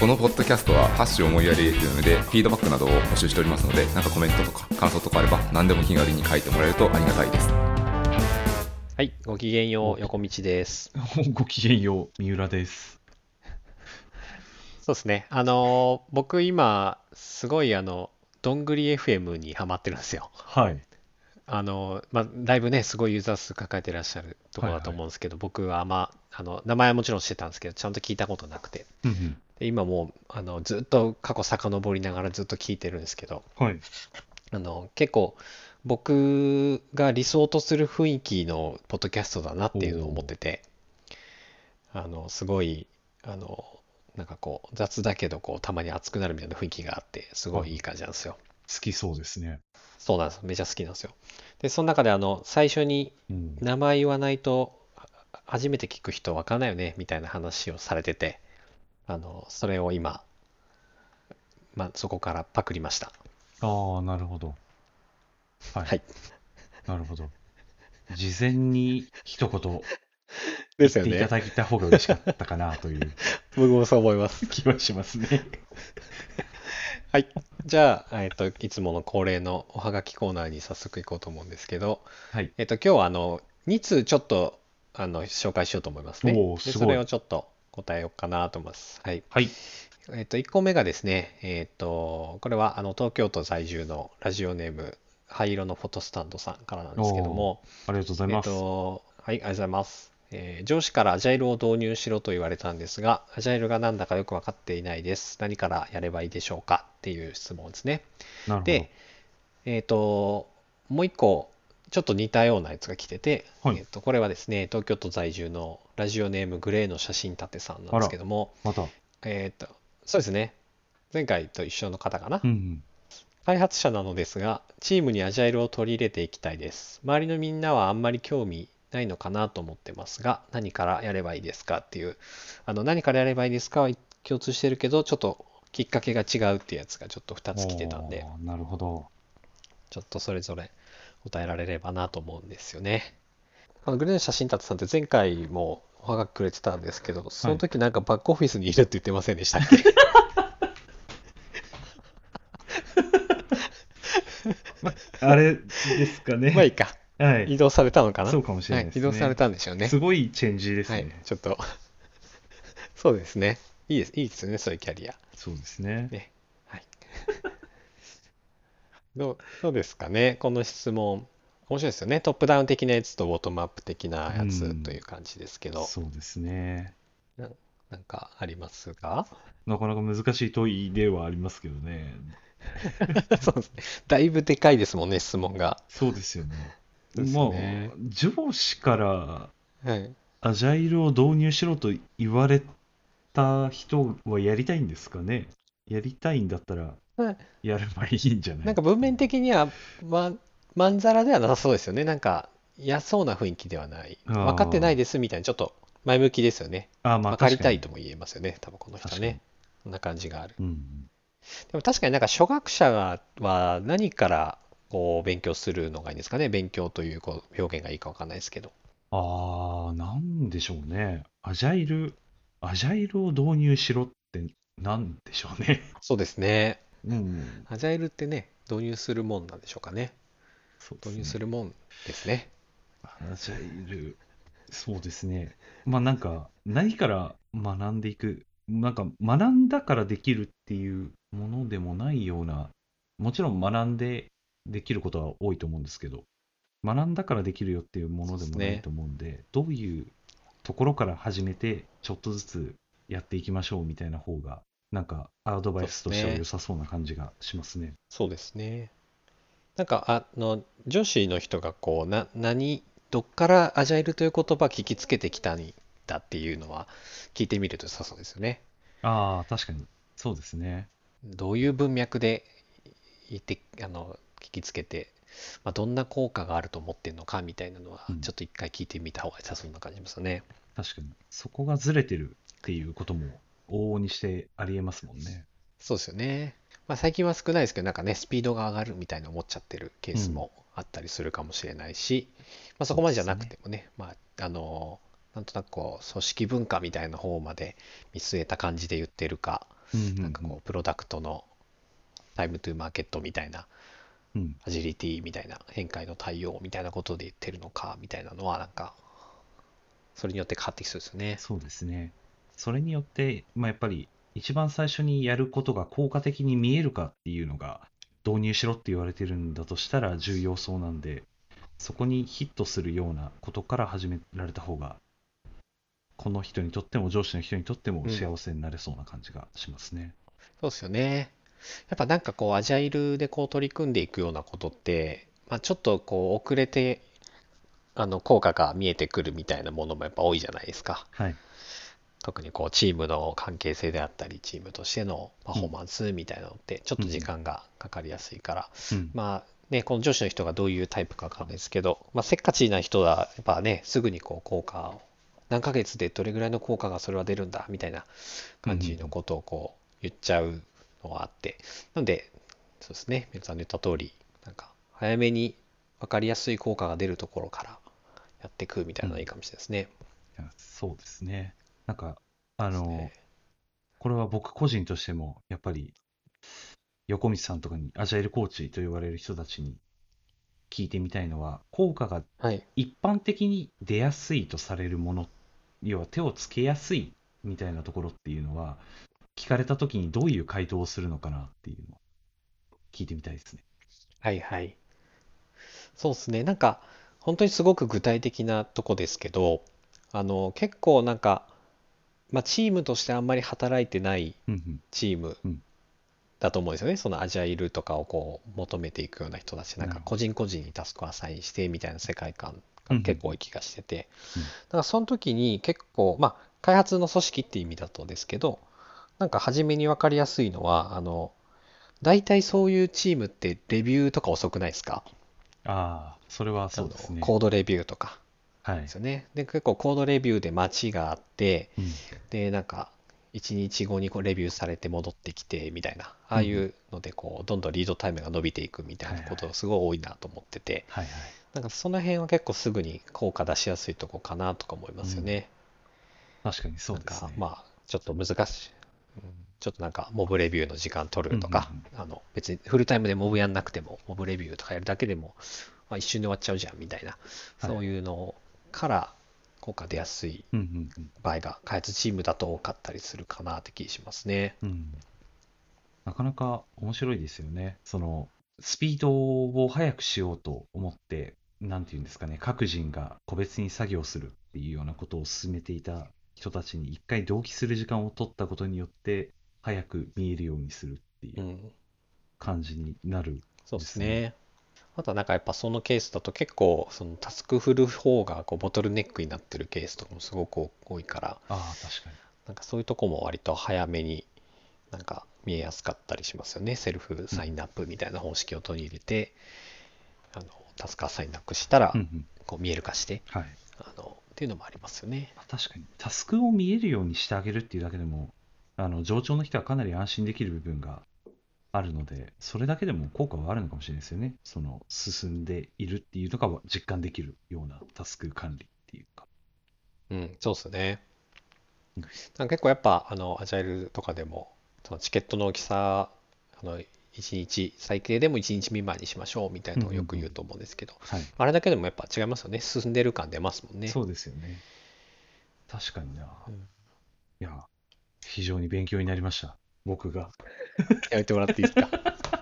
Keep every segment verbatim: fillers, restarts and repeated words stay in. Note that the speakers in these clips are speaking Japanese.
このポッドキャストはハッシュ思いやり エフエム でフィードバックなどを募集しておりますので、なんかコメントとか感想とかあれば何でも気軽に書いてもらえるとありがたいです。 はい、ごきげんよう、横道です。 ごきげんよう、三浦です。 そうですね。あのー僕今、すごいあの、どんぐり エフエム にハマってるんですよ。 はい。 あのーまあ、だいぶね、すごいユーザー数抱えてらっしゃるところだとはいはい。 思うんですけど、僕はあんま、あの、名前はもちろん知ってたんですけど、ちゃんと聞いたことなくて。 うんうん。 で今もう、あの、ずっと過去遡りながらずっと聞いてるんですけど、 はい。 あの、結構、僕が理想とする雰囲気のポッドキャストだなっおていうのを思っお。 てて、あの、すごい、あの、なんかこう、雑だけど、こう、たまに熱くなるみたいな雰囲気があって、すごはい。 いいい感じなんですよ。 好きそうですね。 そうなんです。めちゃ好きなんですよ。で、その中で、あの、最初にうん。 名前言わないと、あ初めて聞く人わかんないよね、みたいな話をされてて、あの、それを今、まあ、そこからパクりました。 ああ、なるほど。はい。 はい。 なるほど。事前に一言言っていたですよね。 だいた方が嬉しかったかなという僕もそう思います。 気はしますね。 はい。じゃあ、えっと、いつもの恒例のおはがきコーナーに早速行こうと思うんですけど、 はい。 えっと、今日はあの、に通ちょっと、あの、紹介しようと思いますね。 おお、 で、それすごい。 をちょっと答えようかなと思います。はい。 はい。 えっと、いっこめがですね、えっと、これはあの、東京都在住のラジオネーム、灰色のフォトスタンドさんからなんおですけどお、 も、 ありがとうございえっます。 と、はい、ありがとうございます。えー上司からアジャイルを導入しろと言われたんですが、アジャイルが何だかよく分かっていないです。何からやればいいでしょうかっていう質問ですね。で、 なるほど。 えっと、もう一個、ちょっと似たようなやつが来てて、 はい。 えっと、これはですね、東京都在住のラジオネームグレーの写真立てさんなんですあら、 けども、 また。 えっと、そうですね、前回と一緒の方かな。 うんうん。 開発者なのですが、チームにアジャイルを取り入れていきたいです。周りのみんなはあんまり興味ないのかなと思ってますが、何からやればいいですかっていう、あの、何からやればいいですかは共通してるけど、ちょっときっかけが違うっていうやつがちょっとふたつ来てたんで、 おお、なるほど。 ちょっとそれぞれ答えられればなと思うんですよね。あのグレーの写真立さんって前回もおはがきくれてたんですけど、そはい。 の時なんかバックオフィスにいるって言ってませんでしたっけ？ ま、あれですかね。 まあいいか。 はい。 移動されたのかな。 そうかもしれないはい、 ですね。 移動されたんでしょうね。 すごいチェンジではい、 すね。 ちょっとそうですね。いいです、いいですよね、そういうキャリア。 そうですね。 ね。はい。どう、どうですかね、この質問。面白いですよね。トップダウン的なやつとボトムアップ的なうやつといん。 う感じですけど、 そうですね。 な、なんかありますが？ なかなか難しい問いではありますけどね。 そうですね。だいぶでかいですもんね、質問が。 そうですよね。 ですまあ、 ね。 上司からはい。 アジャイルを導入しろと言われた人はやりたいんですかね。やりたいんだったらまあやればいいんじゃないっていう。 なんか文面的には、ま、まんざらではなさそうですよね。なんか嫌そうな雰囲気ではない。分かってないあですみたいな、ちょっと前向きですよね。 あ、ああ、まあ分かり確かに。 たいとも言えますよね。多分この人はね。 確かに。 こんな感じがある。 うん。 でも確かになんか初学者は何からこう勉強するのがいいんですかね。勉強というこう表現がいいかわかんないですけど。 ああ、なんでしょうね。アジャイル、アジャイルを導入しろってなんでしょうね。 そうですね。 うん。 アジャイルってね、導入するもんなんでしょうかね。導入すそうですね。 るもんですね。 アジャイル、そうですね。まあなんか、何から学んでいく、なんか学んだからできるっていうものでもないような、もちろん学んでできることは多いと思うんですけど、学んだからできるよっていうもそうのですね。 でもないと思うんで、どういうところから始めて、ちょっとずつやっていきましょうみたいな方が、なんかアドバそうイスとしては良ですね。 さそうな感じがしますね。 そうですね。なんか、あの、女子の人がこう、な、何、どっからアジャイルという言葉聞きつけてきたんだっていうのは聞いてみると良さそうですよね。 ああ、確かに。そうですね。 どういう文脈で言って、あの、聞きつけて、まあ、どんな効果があると思ってるのかみたいなのは、 うん。 ちょっと一回聞いてみた方が良さそうな感じしますね。 確かに。そこがずれてるっていうことも往々にしてありえますもんね。 そうですよね。まあ、最近は少ないですけど、なんかね、スピードが上がるみたいな思っちゃってるケーうん。 スもあったりするかもしれないし、まあ、そそうこまでじゃなくですね。 てもね、まあ、あの、なんとなくこう、組織文化みたいな方まで見据えた感じで言ってるか、 うんうんうんなんかこう、プロダクトのタイムトゥーマーケットみたいな、 うんアジリティみたいな、変化への対応みたいなことで言ってるのかみたいなのは、なんか、それによって変わってきそうですよね。 そうですね。それによって、まあ、やっぱり一番最初にやることが効果的に見えるかっていうのが導入しろって言われてるんだとしたら重要そうなんで、そこにヒットするようなことから始められた方が、この人にとっても上司の人にとってもうん。 幸せになれそうな感じがしますね。 そうですよね。やっぱなんかこう、アジャイルでこう取り組んでいくようなことって、まあ、ちょっとこう、遅れて、あの、効果が見えてくるみたいなものもやっぱ多いじゃないですか。 はい。 特にこう、チームの関係性であったり、チームとしてのパうん。 フォーマンスみたいなのって、ちょっと時うん間がかかりやすいから、 うん。うん。 まあね、この上司の人がどういうタイプかわかんないですけど、まあ、せっかちな人は、やっぱね、すぐにこう、効果を、何ヶ月でどれぐらいの効果がそれは出るんだ、みたいなうん。う感じのん。 ことをこう、言っちゃうのがあって、なので、そうですね、皆さんの言った通り、なんか、早めに分かりやすい効果が出るところからやっていくみたいなのがいいうん。 かもしれないですね。 いや、そうですね。なんか、あですね。 の、これは僕個人としても、やっぱり横道さんとかにアジャイルコーチと言われる人たちに聞いてみたいのは、効果がはい。 一般的に出やすいとされるもの、要は手をつけやすいみたいなところっていうのは、聞かれた時にどういう回答をするのかなっていうのを聞いてみたいですね。 はいはい。そうですね。なんか、本当にすごく具体的なとこですけど、あの、結構なんか、まあ、チームとしてあんまり働いてないうんチームうんうん。 だと思うんですよね。そのアジャイルとかをこう求めていくような人たち、なんなるほど。 か個人個人にタスクをアサインしてみたいな世界観がうんうん結構多い気がしてて、 うん。 だからその時に結構、まあ、開発の組織っていう意味だとですけど、なんか初めに分かりやすいのは、あの、大体そういうチームってレビューとか遅くないですか？ ああ、それはあの、 そうですね。 コードレビューとかはい。 ですよね。で、結構コードレビューで待ちがあって、 うん。 で、なんか、いちにちごにこうレビューされて戻ってきてみたいな、あうんうん。 あいうので、こう、どんどんリードタイムが伸びていくみたいはいはい。 なことがすごい多いなと思ってて、 はいはい。 なんかその辺は結構すぐに効果出しやすいとこかなとか思いまうん。 すよね。 確かにそうなんか、 ですね。 まあ、ちょっと難しい。うんちょっとなんか、モブレビューの時間取うんうんうるとか、 ん。 あの、別にフルタイムでモブやんなくても、モブレビューとかやるだけでも、まあ、一瞬で終わっちゃうじゃんみたいな、 はい。 そういうのから効果出やすいうんうんうん。 場合が開発チームだと多かったりするかなって気しますね。 うん。なかなか面白いですよね。その、スピードを速くしようと思って、なんていうんですかね、各人が個別に作業するっていうようなことを進めていた人たちに一回同期する時間を取ったことによって、早く見えるようにするっていううん。 感じになるんそうでですね。 すね。あとはなんかやっぱそのケースだと結構そのタスク振る方がこうボトルネックになってるケースとかもすごく多いから、 ああ、確かに。 なんかそういうとこも割と早めになんか見えやすかったりしますよね。セルフうん。 サインアップみたいな方式を取り入れて、あの、タスクアサインなくしたら、 うんうん。 こう見える化して、 はい。 あの、っていうのもありますよね。 まあ確かに。タスクを見えるようにしてあげるっていうだけでも、あの、上長の人はかなり安心できる部分があるので、それだけでも効果はあるのかもしれないですよね。その、進んでいるっていうのが実感できるようなタスク管理っていうか。 うん、そうですね。 うん。 なんか結構やっぱ、あの、アジャイルとかでも、そのチケットの大きさ、あの、いちにち、最低でもいちにち未満にしましょうみたいうんなのをようんうん。 く言うと思うんですけど、 はい。 あれだけでもやっぱ違いますよね。進んでる感出ますもんね。 そうですよね。確かにな。 うん、 いや、非常に勉強になりました。僕が。 やめてもらっていいですか？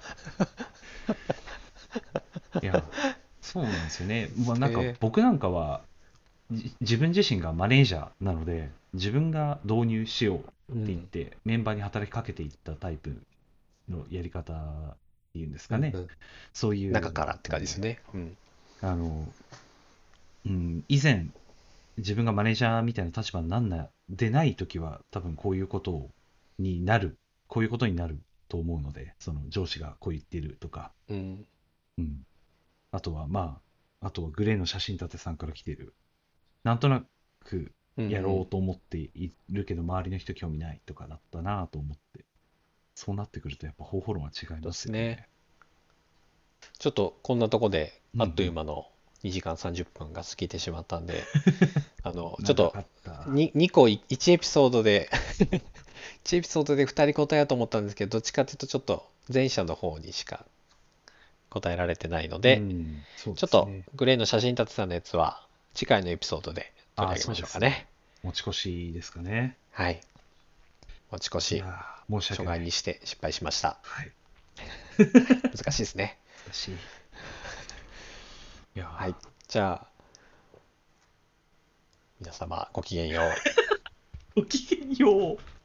いや、そうなんですよね。まあ、なんかえ僕なんかは、じ自分自身がマネージャーなので、自分が導入しようってー、うん、 言って、メンバーに働きかけていったタイプのやり方っていうんですかね。 うん、うん。 そういうのだ中からってったんで、 感じですね。うん。 あの、うん、以前、自分がマネージャーみたいな立場になんな、でないときは、多分こういうことになる、こういうことになると思うので、その上司がこう言ってるとか、 うん。 うん。あとは、まあ、あとはグレーの写真立てさんから来てる。なんとなくうん。うやろうん。 と思っているけど、周りの人興味ないとかだったなと思って、そうなってくると、やっぱ方法論は違いそうでますよすね。 ね。 ちょっとこんなとこであっといううんうん。 間のにじかんさんじゅっぷんが過ぎてしまったんで、あの、ちょっと長かった。 ににこいちエピソードでいちエピソードでふたり答えようと思ったんですけど、どっちかっていうとちょっと前者の方にしか答えられてないので、 うんそうちょっとですね。 グレーの写真立てさんのやつは次回のエピソードで取りあ、 上げましょうかそうですね。 ね。 持ち越しですかね。 はい。持ち越いし、 やー申し訳ない。 初回にして失敗しました。 はい。 難しいですね。 難しい。いやーはい。じゃあ、皆様ごきげんよう。 ごきげんよう。